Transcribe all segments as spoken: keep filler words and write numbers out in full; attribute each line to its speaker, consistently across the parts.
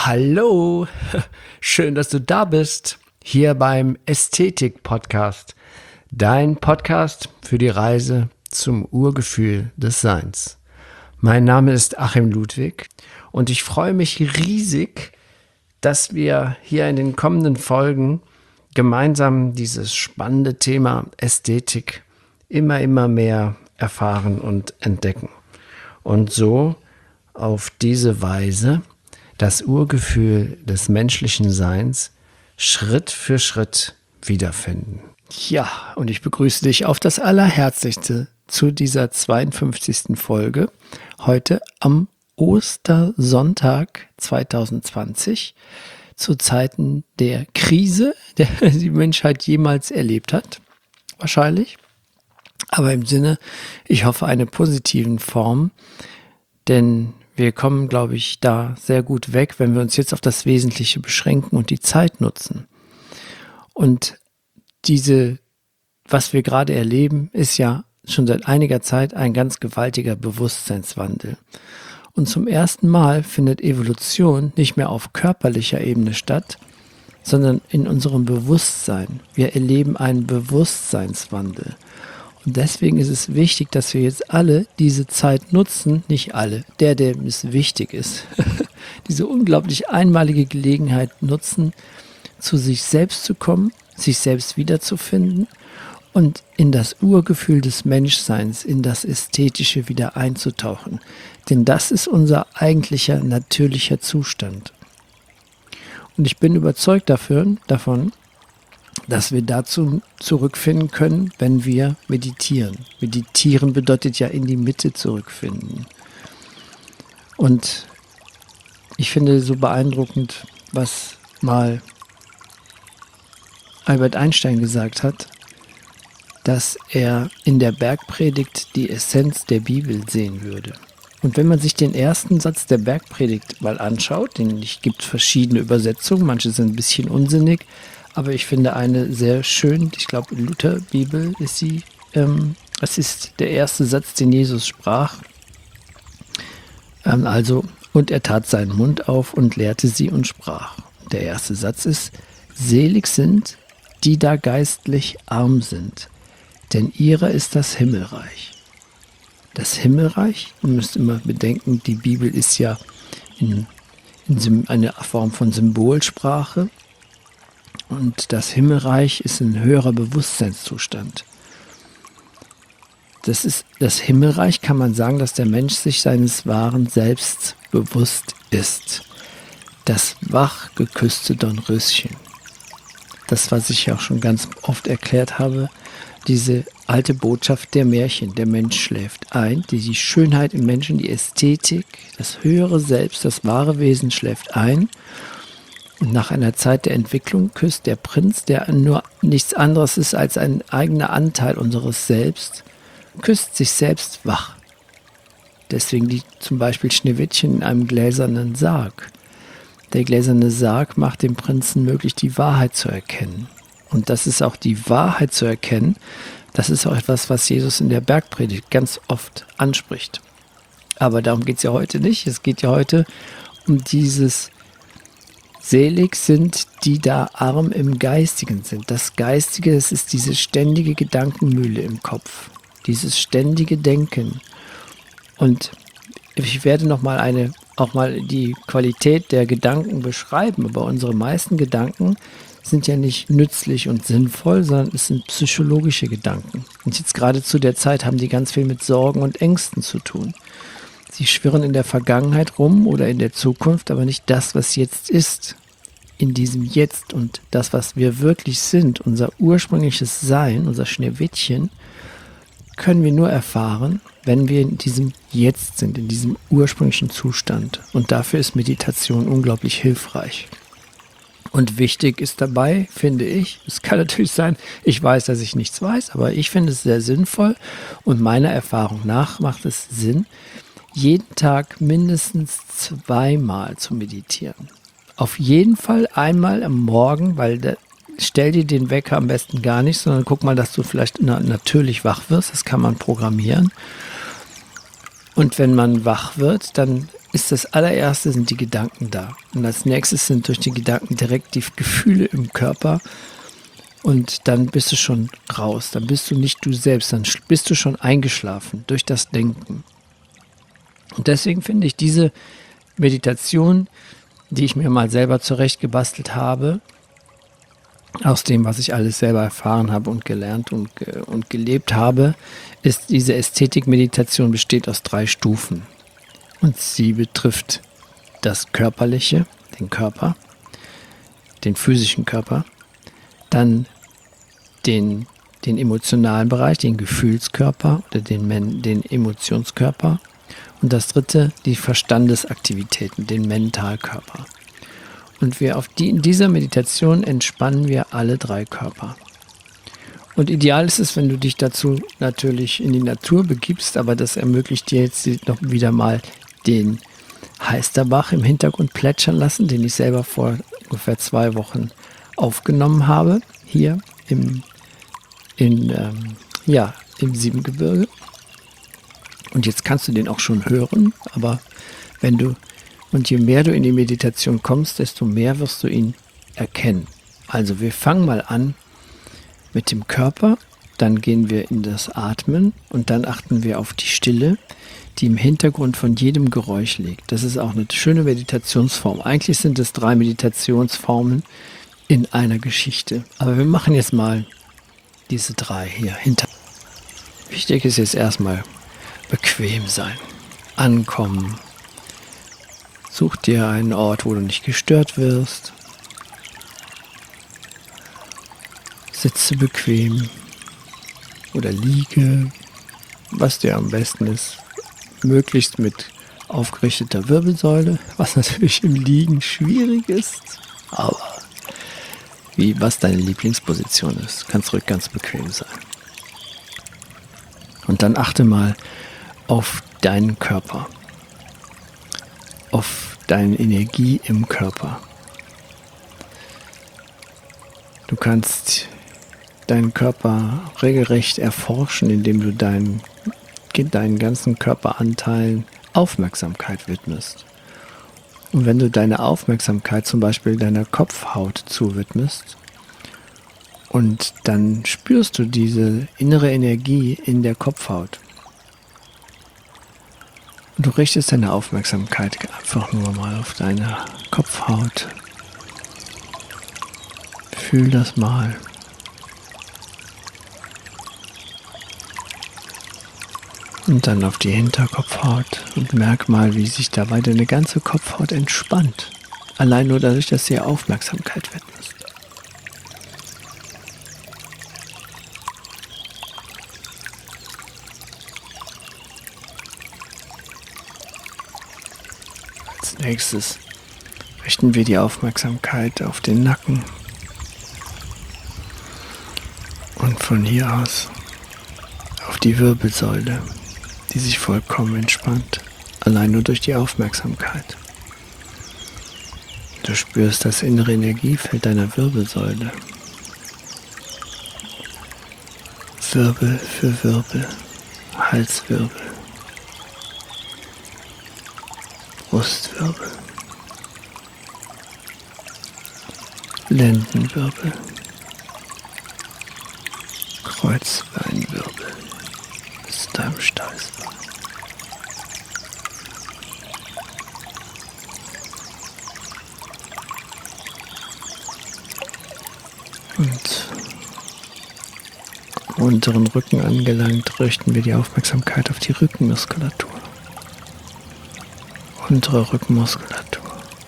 Speaker 1: Hallo, schön, dass du da bist, hier beim Ästhetik-Podcast, dein Podcast für die Reise zum Urgefühl des Seins. Mein Name ist Achim Ludwig und ich freue mich riesig, dass wir hier in den kommenden Folgen gemeinsam dieses spannende Thema Ästhetik immer, immer mehr erfahren und entdecken und so auf diese Weise das Urgefühl des menschlichen Seins Schritt für Schritt wiederfinden. Ja, und ich begrüße dich auf das Allerherzlichste zu dieser zweiundfünfzigsten Folge, heute am Ostersonntag zwanzig zwanzig, zu Zeiten der Krise, der die Menschheit jemals erlebt hat, wahrscheinlich. Aber im Sinne, ich hoffe, einer positiven Form, denn wir kommen, glaube ich, da sehr gut weg, wenn wir uns jetzt auf das Wesentliche beschränken und die Zeit nutzen. Und diese, was wir gerade erleben, ist ja schon seit einiger Zeit ein ganz gewaltiger Bewusstseinswandel. Und zum ersten Mal findet Evolution nicht mehr auf körperlicher Ebene statt, sondern in unserem Bewusstsein. Wir erleben einen Bewusstseinswandel. Und deswegen ist es wichtig, dass wir jetzt alle diese Zeit nutzen, nicht alle, der, dem es wichtig ist, diese unglaublich einmalige Gelegenheit nutzen, zu sich selbst zu kommen, sich selbst wiederzufinden und in das Urgefühl des Menschseins, in das Ästhetische wieder einzutauchen. Denn das ist unser eigentlicher, natürlicher Zustand. Und ich bin überzeugt dafür, davon, dass wir dazu zurückfinden können, wenn wir meditieren. Meditieren bedeutet ja in die Mitte zurückfinden. Und ich finde so beeindruckend, was mal Albert Einstein gesagt hat, dass er in der Bergpredigt die Essenz der Bibel sehen würde. Und wenn man sich den ersten Satz der Bergpredigt mal anschaut, den gibt verschiedene Übersetzungen, manche sind ein bisschen unsinnig, aber ich finde eine sehr schön, ich glaube in Lutherbibel ist sie, ähm, das ist der erste Satz, den Jesus sprach. Ähm, also, und er tat seinen Mund auf und lehrte sie und sprach. Der erste Satz ist, selig sind, die da geistlich arm sind, denn ihrer ist das Himmelreich. Das Himmelreich, ihr müsst immer bedenken, die Bibel ist ja in, in eine Form von Symbolsprache. Und das Himmelreich ist ein höherer Bewusstseinszustand. Das ist das Himmelreich, kann man sagen, dass der Mensch sich seines wahren Selbst bewusst ist. Das wach geküsste Dornröschen. Das, was ich auch schon ganz oft erklärt habe, diese alte Botschaft der Märchen. Der Mensch schläft ein, die, die Schönheit im Menschen, die Ästhetik, das höhere Selbst, das wahre Wesen schläft ein. Und nach einer Zeit der Entwicklung küsst der Prinz, der nur nichts anderes ist als ein eigener Anteil unseres Selbst, küsst sich selbst wach. Deswegen liegt zum Beispiel Schneewittchen in einem gläsernen Sarg. Der gläserne Sarg macht dem Prinzen möglich, die Wahrheit zu erkennen. Und das ist auch die Wahrheit zu erkennen, das ist auch etwas, was Jesus in der Bergpredigt ganz oft anspricht. Aber darum geht es ja heute nicht. Es geht ja heute um dieses Selig sind, die da arm im Geistigen sind. Das Geistige, das ist diese ständige Gedankenmühle im Kopf, dieses ständige Denken. Und ich werde noch mal eine, auch mal die Qualität der Gedanken beschreiben, aber unsere meisten Gedanken sind ja nicht nützlich und sinnvoll, sondern es sind psychologische Gedanken. Und jetzt gerade zu der Zeit haben die ganz viel mit Sorgen und Ängsten zu tun. Sie schwirren in der Vergangenheit rum oder in der Zukunft, aber nicht das, was jetzt ist. In diesem Jetzt und das, was wir wirklich sind, unser ursprüngliches Sein, unser Schneewittchen, können wir nur erfahren, wenn wir in diesem Jetzt sind, in diesem ursprünglichen Zustand. Und dafür ist Meditation unglaublich hilfreich. Und wichtig ist dabei, finde ich, es kann natürlich sein, ich weiß, dass ich nichts weiß, aber ich finde es sehr sinnvoll und meiner Erfahrung nach macht es Sinn, jeden Tag mindestens zweimal zu meditieren. Auf jeden Fall einmal am Morgen, weil der, stell dir den Wecker am besten gar nicht, sondern guck mal, dass du vielleicht na, natürlich wach wirst. Das kann man programmieren. Und wenn man wach wird, dann ist das allererste, sind die Gedanken da. Und als nächstes sind durch die Gedanken direkt die Gefühle im Körper. Und dann bist du schon raus. Dann bist du nicht du selbst. Dann bist du schon eingeschlafen durch das Denken. Und deswegen finde ich diese Meditation, die ich mir mal selber zurechtgebastelt habe, aus dem, was ich alles selber erfahren habe und gelernt und, ge- und gelebt habe, ist diese Ästhetik-Meditation besteht aus drei Stufen. Und sie betrifft das Körperliche, den Körper, den physischen Körper, dann den, den emotionalen Bereich, den Gefühlskörper oder den, Men- den Emotionskörper und das dritte, die Verstandesaktivitäten, den Mentalkörper. Und wir auf die, in dieser Meditation entspannen wir alle drei Körper. Und ideal ist es, wenn du dich dazu natürlich in die Natur begibst, aber das ermöglicht dir jetzt noch wieder mal den Heisterbach im Hintergrund plätschern lassen, den ich selber vor ungefähr zwei Wochen aufgenommen habe, hier im, in, ähm, ja, im Siebengebirge. Und jetzt kannst du den auch schon hören, aber wenn du Und je mehr du in die Meditation kommst, desto mehr wirst du ihn erkennen. Also wir fangen mal an mit dem Körper, dann gehen wir in das Atmen und dann achten wir auf die Stille, die im Hintergrund von jedem Geräusch liegt. Das ist auch eine schöne Meditationsform. Eigentlich sind es drei Meditationsformen in einer Geschichte. Aber wir machen jetzt mal diese drei hier hinter. Wichtig ist jetzt erstmal bequem sein, ankommen. Such dir einen Ort, wo du nicht gestört wirst. Sitze bequem oder liege, was dir am besten ist. Möglichst mit aufgerichteter Wirbelsäule, was natürlich im Liegen schwierig ist. Aber wie, was deine Lieblingsposition ist, kannst ruhig ganz bequem sein. Und dann achte mal auf deinen Körper. Auf deine Energie im Körper. Du kannst deinen Körper regelrecht erforschen, indem du deinen, deinen ganzen Körperanteilen Aufmerksamkeit widmest. Und wenn du deine Aufmerksamkeit zum Beispiel deiner Kopfhaut zuwidmest, und dann spürst du diese innere Energie in der Kopfhaut. Und du richtest deine Aufmerksamkeit einfach nur mal auf deine Kopfhaut. Fühl das mal. Und dann auf die Hinterkopfhaut und merk mal, wie sich dabei deine ganze Kopfhaut entspannt. Allein nur dadurch, dass du ihr Aufmerksamkeit widmest. Als nächstes richten wir die Aufmerksamkeit auf den Nacken. Und von hier aus auf die Wirbelsäule, die sich vollkommen entspannt, allein nur durch die Aufmerksamkeit. Du spürst das innere Energiefeld deiner Wirbelsäule. Wirbel für Wirbel, Halswirbel, Brustwirbel, Lendenwirbel, Kreuzbeinwirbel bis zu deinem Steißbein. Und am unteren Rücken angelangt, richten wir die Aufmerksamkeit auf die Rückenmuskulatur. Untere Rückenmuskulatur.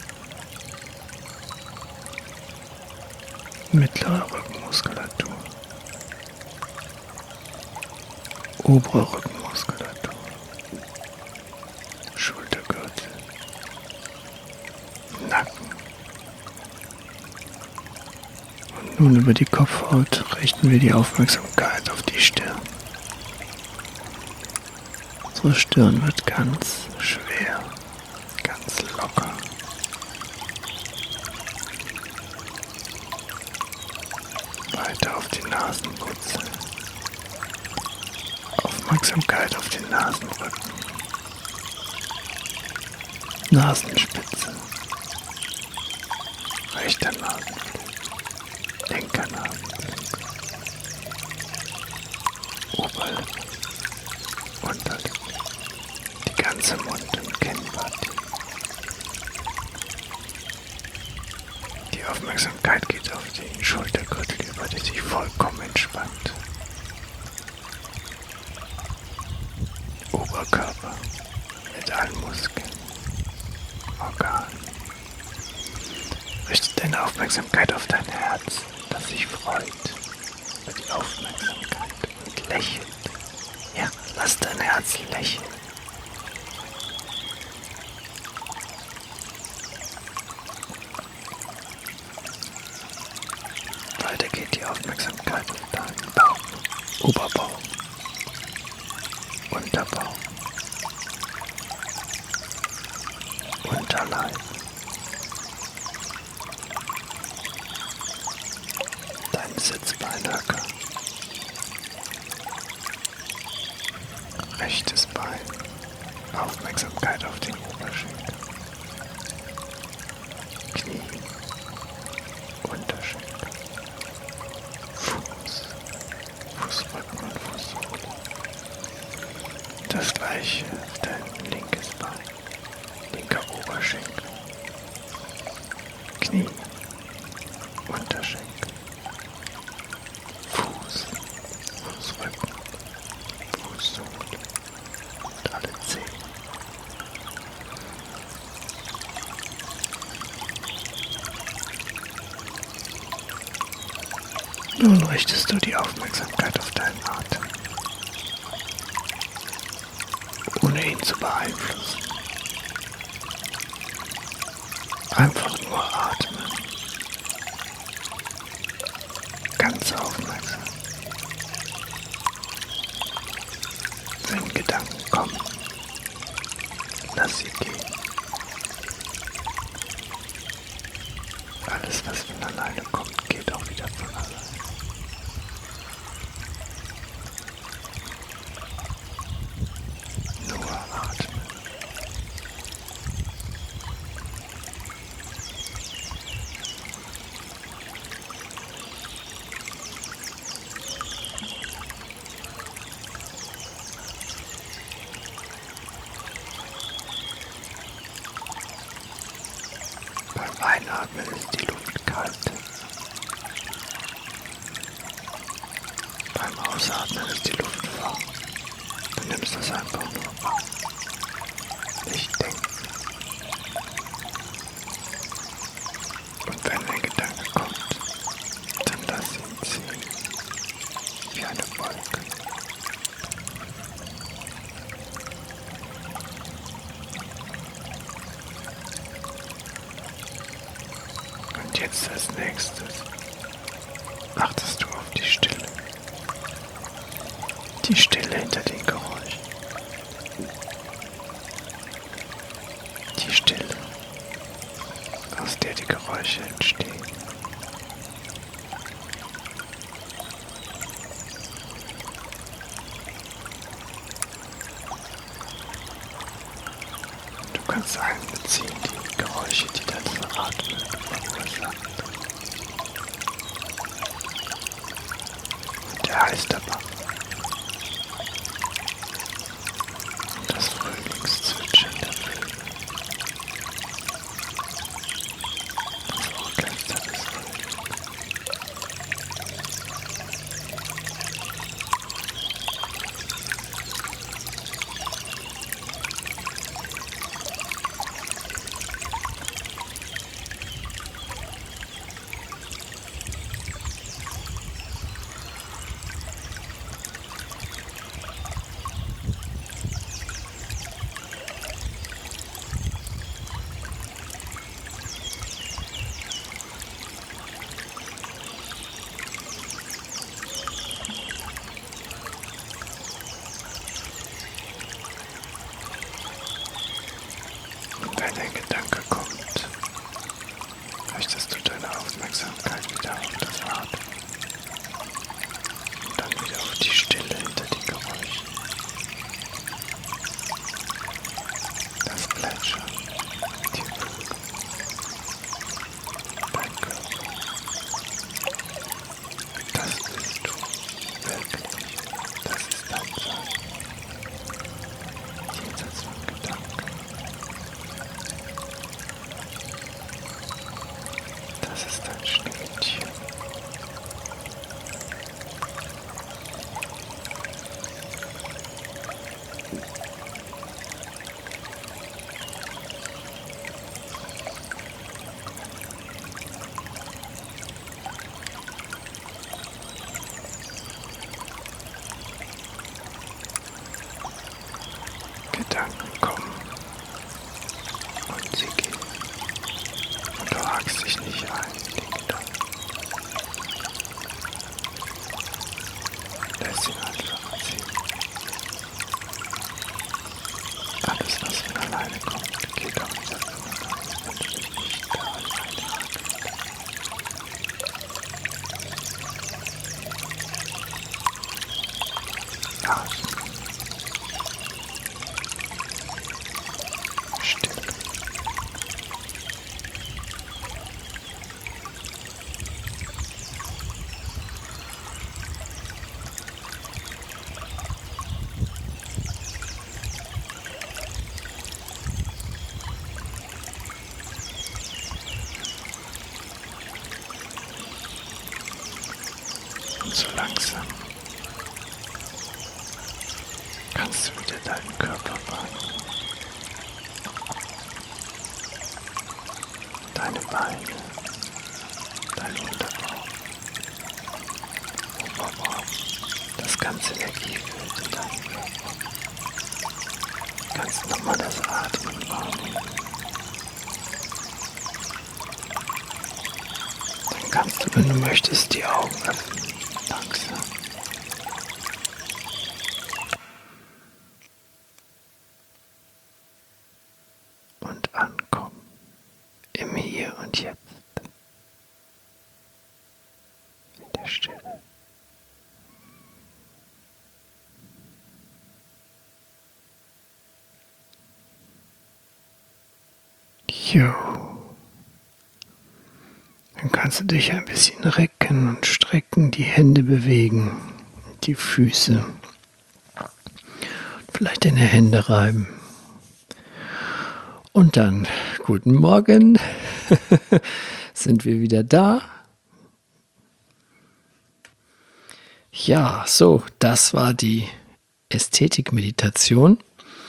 Speaker 1: Mittlere Rückenmuskulatur. Obere Rückenmuskulatur. Schultergürtel. Nacken. Und nun über die Kopfhaut richten wir die Aufmerksamkeit auf die Stirn. Unsere Stirn wird ganz schwer, ganz locker. Weiter auf die Nasenwurzel. Aufmerksamkeit auf den Nasenrücken. Nasenspitze, rechter Nasenflügel, linker Nasenflügel, Oberlippe, Unterlippe, die ganze Mund- und Kinnpartie. Die Aufmerksamkeit geht auf den Schultergürtel über, der sich vollkommen entspannt. Oberkörper mit allen Muskeln, Organen. Richte deine Aufmerksamkeit auf dein Herz, das sich freut über die Aufmerksamkeit und lächelt. Ja, lass dein Herz lächeln. Weiter geht die Aufmerksamkeit auf deinen Bauch, Oberbauch, Unterbauch, Unterleib, dein Sitzbeinhöcker, rechtes Bein, Aufmerksamkeit auf den Oberschenkel, Knie, Unterschenkel, Fuß, Fußrücken und Fußsohle. Das gleiche auf dein linkes Bein, linker Oberschenkel, Knie, Unterschenkel, Fuß, Fußrücken, Fußsohle und alle Zehen. Nun richtest du die Aufmerksamkeit auf deinen Atem, ohne ihn zu beeinflussen. Einfach nur atmen. Ganz aufmerksam. Wenn Gedanken kommen, lass sie gehen. Alles, was von alleine kommt, geht auch wieder von alleine. Nur atmen. Beim Einatmen ist die Luft kalt. Beim Ausatmen ist die Luft warm. Du nimmst das einfach nur wahr. Nicht denken. Und wenn ein Gedanke kommt, dann lass ihn ziehen. Wie eine Wolke. Und jetzt als nächstes achtest du auf die Stille. Die Stille hinter den Geräuschen. Die Stille, aus der die Geräusche entstehen. Du kannst einbeziehen die Geräusche, die das Atmen verursacht. Und der Heisterbach. Und das Frühlingszwitschern der Vögel. Das Orchester des Frühlings. Wenn ein Gedanke kommt, richtest du deine Aufmerksamkeit wieder auf das Atmen und dann wieder auf die Stille hinter den Geräuschen. Das Plätschern Das ist ein Schneewittchen. Gedanken kommen und sie gehen. Und du hakst dich nicht ein in den Gedanken. Lässt ihn einfach ziehen. Alles, was von alleine kommt, geht auch wieder vorüber, wenn du dich nicht da alleine hakst. Atmen. Und so langsam kannst du wieder deinen Körper wahrnehmen. Deine Beine, dein Unterbauch, Oberbauch, das ganze Energiefeld in deinem Körper. Du kannst nochmal das Atmen wahrnehmen. Dann kannst du, wenn du möchtest, die Augen öffnen. Langsam. Und ankommen im Hier und Jetzt. In der Stille. Jo. Dann kannst du dich ein bisschen recken und strecken, die Hände bewegen, die Füße, vielleicht deine Hände reiben. Und dann, guten Morgen, sind wir wieder da. Ja, so, das war die Ästhetik-Meditation.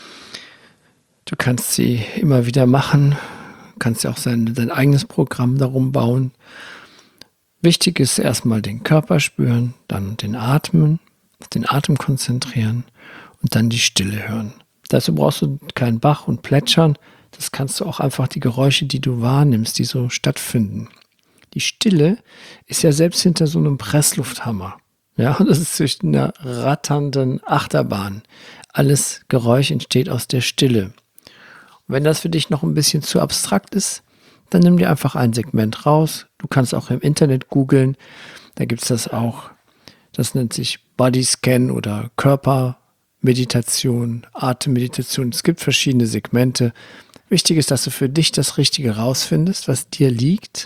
Speaker 1: Du kannst sie immer wieder machen. Kannst ja auch sein, dein eigenes Programm darum bauen. Wichtig ist erstmal den Körper spüren, dann den Atmen, den Atem konzentrieren und dann die Stille hören. Dazu brauchst du keinen Bach und Plätschern. Das kannst du auch einfach die Geräusche, die du wahrnimmst, die so stattfinden. Die Stille ist ja selbst hinter so einem Presslufthammer. Ja, und das ist zwischen einer ratternden Achterbahn. Alles Geräusch entsteht aus der Stille. Wenn das für dich noch ein bisschen zu abstrakt ist, dann nimm dir einfach ein Segment raus. Du kannst auch im Internet googeln. Da gibt es das auch. Das nennt sich Bodyscan oder Körpermeditation, Atemmeditation. Es gibt verschiedene Segmente. Wichtig ist, dass du für dich das Richtige rausfindest, was dir liegt.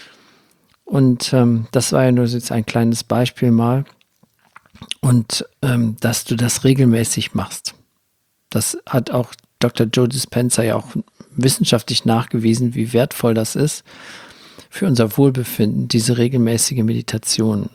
Speaker 1: Und ähm, das war ja nur jetzt ein kleines Beispiel mal. Und ähm, dass du das regelmäßig machst. Das hat auch Doktor Joe Dispenza ja auch wissenschaftlich nachgewiesen, wie wertvoll das ist für unser Wohlbefinden, diese regelmäßige Meditation.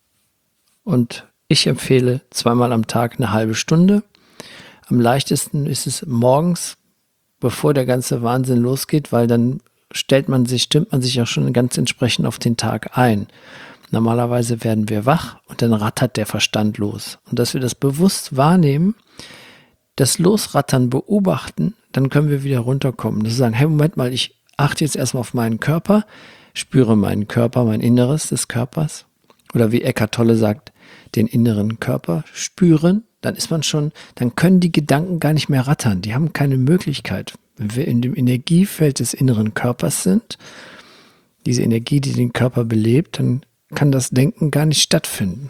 Speaker 1: Und ich empfehle zweimal am Tag eine halbe Stunde. Am leichtesten ist es morgens, bevor der ganze Wahnsinn losgeht, weil dann stellt man sich, stimmt man sich auch schon ganz entsprechend auf den Tag ein. Normalerweise werden wir wach und dann rattert der Verstand los. Und dass wir das bewusst wahrnehmen, das Losrattern beobachten, dann können wir wieder runterkommen. Das ist sagen, hey, Moment mal, ich achte jetzt erstmal auf meinen Körper, spüre meinen Körper, mein Inneres des Körpers. Oder wie Eckhart Tolle sagt, den inneren Körper spüren. Dann ist man schon, dann können die Gedanken gar nicht mehr rattern. Die haben keine Möglichkeit. Wenn wir in dem Energiefeld des inneren Körpers sind, diese Energie, die den Körper belebt, dann kann das Denken gar nicht stattfinden.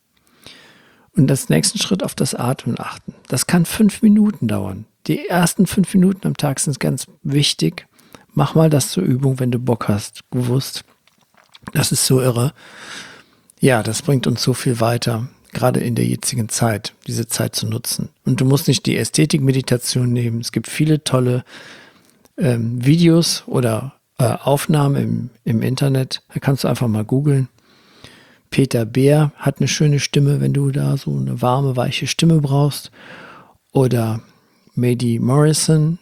Speaker 1: Und als nächsten Schritt auf das Atmen achten. Das kann fünf Minuten dauern. Die ersten fünf Minuten am Tag sind ganz wichtig. Mach mal das zur Übung, wenn du Bock hast. Gewusst. Das ist so irre. Ja, das bringt uns so viel weiter. Gerade in der jetzigen Zeit, diese Zeit zu nutzen. Und du musst nicht die Ästhetik-Meditation nehmen. Es gibt viele tolle ähm, Videos oder äh, Aufnahme im, im Internet. Da kannst du einfach mal googeln. Peter Beer hat eine schöne Stimme, wenn du da so eine warme, weiche Stimme brauchst. Oder Maddie Morrison.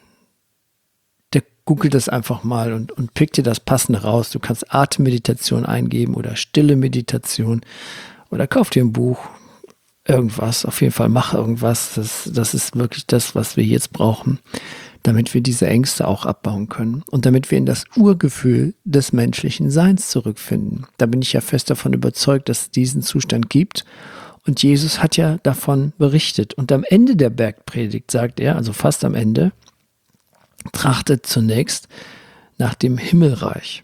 Speaker 1: Der googelt das einfach mal und, und pick dir das Passende raus. Du kannst Atemmeditation eingeben oder stille Meditation. Oder kauf dir ein Buch. Irgendwas. Auf jeden Fall mach irgendwas. Das, das ist wirklich das, was wir jetzt brauchen, damit wir diese Ängste auch abbauen können und damit wir in das Urgefühl des menschlichen Seins zurückfinden. Da bin ich ja fest davon überzeugt, dass es diesen Zustand gibt. Und Jesus hat ja davon berichtet. Und am Ende der Bergpredigt sagt er, also fast am Ende, trachtet zunächst nach dem Himmelreich.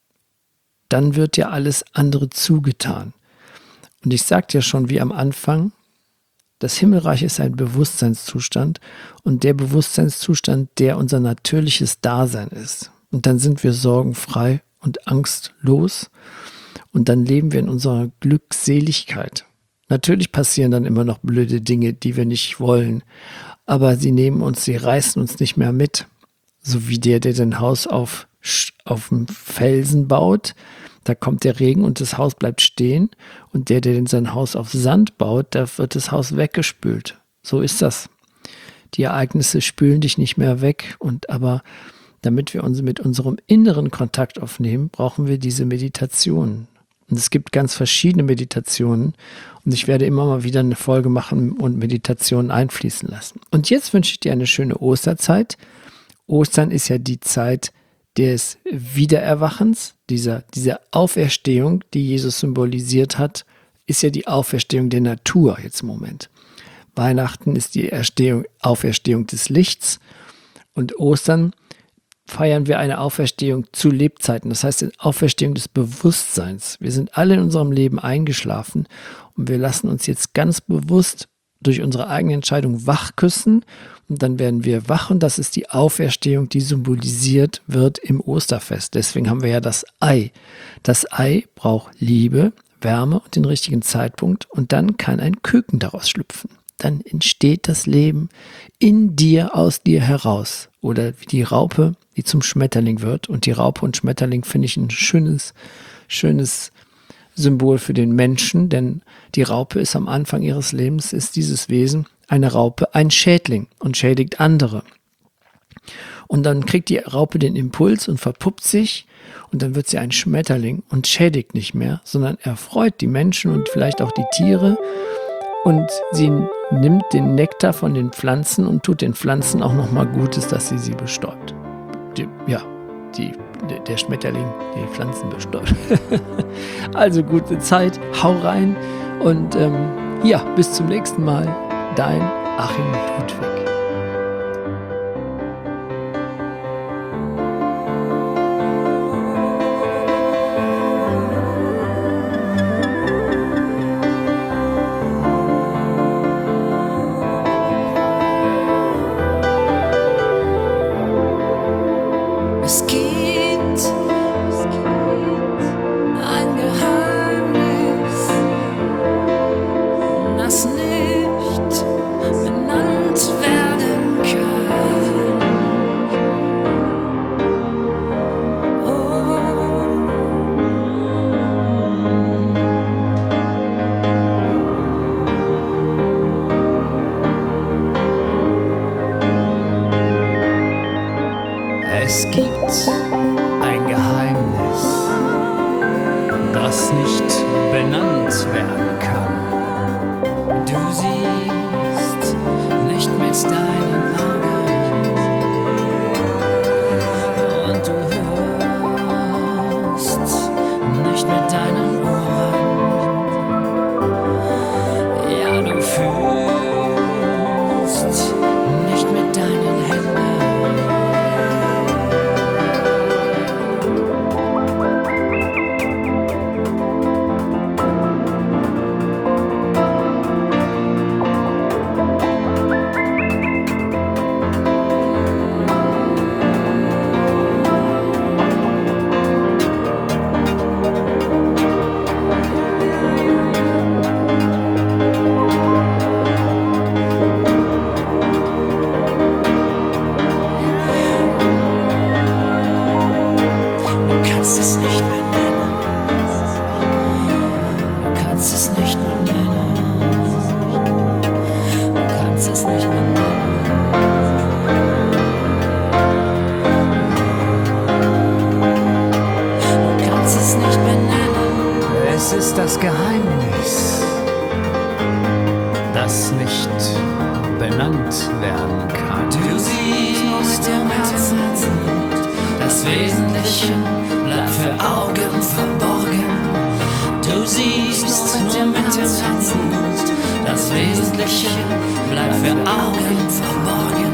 Speaker 1: Dann wird ja alles andere zugetan. Und ich sagte ja schon wie am Anfang, das Himmelreich ist ein Bewusstseinszustand und der Bewusstseinszustand, der unser natürliches Dasein ist. Und dann sind wir sorgenfrei und angstlos und dann leben wir in unserer Glückseligkeit. Natürlich passieren dann immer noch blöde Dinge, die wir nicht wollen, aber sie nehmen uns, sie reißen uns nicht mehr mit. So wie der, der sein Haus auf, auf dem Felsen baut, da kommt der Regen und das Haus bleibt stehen. Und der, der sein Haus auf Sand baut, da wird das Haus weggespült. So ist das. Die Ereignisse spülen dich nicht mehr weg. Und aber damit wir uns mit unserem inneren Kontakt aufnehmen, brauchen wir diese Meditation. Und es gibt ganz verschiedene Meditationen. Und ich werde immer mal wieder eine Folge machen und Meditationen einfließen lassen. Und jetzt wünsche ich dir eine schöne Osterzeit. Ostern ist ja die Zeit des Wiedererwachens, dieser, dieser Auferstehung, die Jesus symbolisiert hat, ist ja die Auferstehung der Natur jetzt im Moment. Weihnachten ist die Erstehung, Auferstehung des Lichts und Ostern feiern wir eine Auferstehung zu Lebzeiten, das heißt die Auferstehung des Bewusstseins. Wir sind alle in unserem Leben eingeschlafen und wir lassen uns jetzt ganz bewusst durch unsere eigene Entscheidung wach küssen und dann werden wir wach und das ist die Auferstehung, die symbolisiert wird im Osterfest. Deswegen haben wir ja das Ei. Das Ei braucht Liebe, Wärme und den richtigen Zeitpunkt und dann kann ein Küken daraus schlüpfen. Dann entsteht das Leben in dir, aus dir heraus. Oder wie die Raupe, die zum Schmetterling wird. Und die Raupe und Schmetterling finde ich ein schönes, schönes Symbol für den Menschen, denn die Raupe ist am Anfang ihres Lebens, ist dieses Wesen, eine Raupe, ein Schädling und schädigt andere. Und dann kriegt die Raupe den Impuls und verpuppt sich und dann wird sie ein Schmetterling und schädigt nicht mehr, sondern erfreut die Menschen und vielleicht auch die Tiere und sie nimmt den Nektar von den Pflanzen und tut den Pflanzen auch nochmal Gutes, dass sie sie bestäubt. Die, ja, die der Schmetterling die Pflanzen bestäubt. Also gute Zeit, hau rein und ähm, ja, bis zum nächsten Mal. Dein Achim Ludwig.
Speaker 2: Es gibt ein Geheimnis, das nicht benannt werden nicht benennen. Du kannst es nicht benennen. Du kannst es nicht benennen. Du kannst es nicht benennen.
Speaker 1: Es ist das Geheimnis, das nicht benannt werden kann.
Speaker 2: Du siehst nur mit dem Herzen, das Wesentliche bleibt für Augen verborgen. Du siehst nur mit dem Herzen, das Wesentliche bleibt für Augen verborgen.